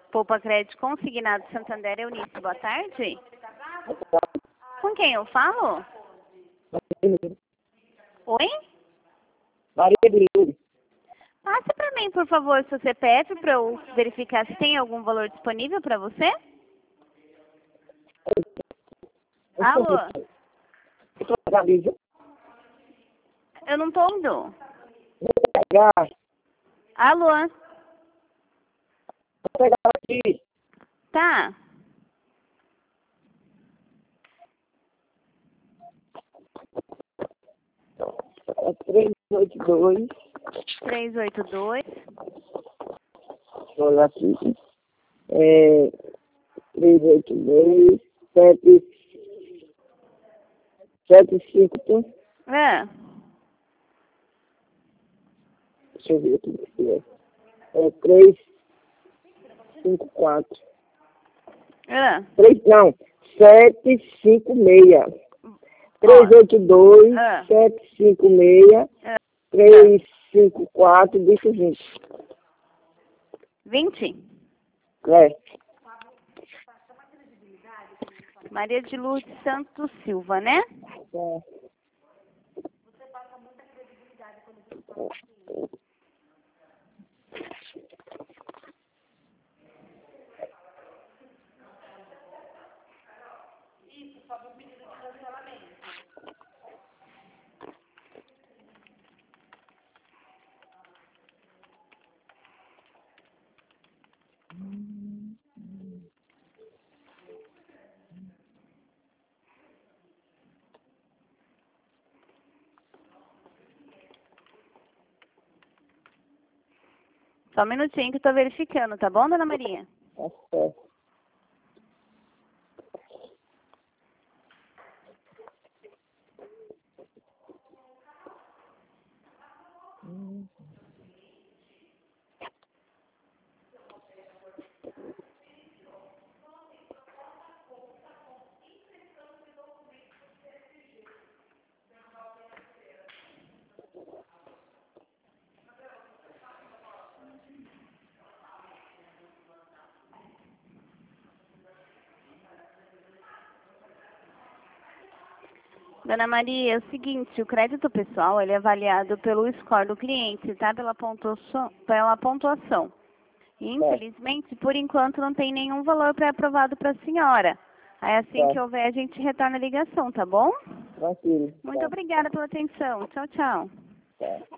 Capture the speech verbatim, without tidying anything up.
Poupa Crédito Consignado Santander, Eunice, boa tarde. Com quem eu falo? Oi? Maria de Lourdes. Passe para mim, por favor, seu C P F para eu verificar se tem algum valor disponível para você. Alô? Eu não tô indo. Alô? Vou pegar aqui. Tá. É três oito dois. três oito dois. Olha aqui. É três oito dois, sete, sete cinco. É. Deixa eu ver aqui. É três cinco quatro. É. três, não, sete cinco seis. três oito dois, É. sete cinco seis, É. três cinco quatro, bicho vinte. vinte? É. Maria de Lourdes Santos Silva, né? É. Só um minutinho que eu tô verificando, tá bom, dona Maria? Tá certo. Dona Maria, é o seguinte, o crédito pessoal ele é avaliado pelo score do cliente, tá? Pela pontuação. Pela pontuação. E, infelizmente, por enquanto, não tem nenhum valor pré-aprovado para a senhora. Aí, assim Tá. que houver, a gente retorna a ligação, tá bom? Tranquilo. Muito Tá. obrigada pela atenção. Tchau, tchau. Tá.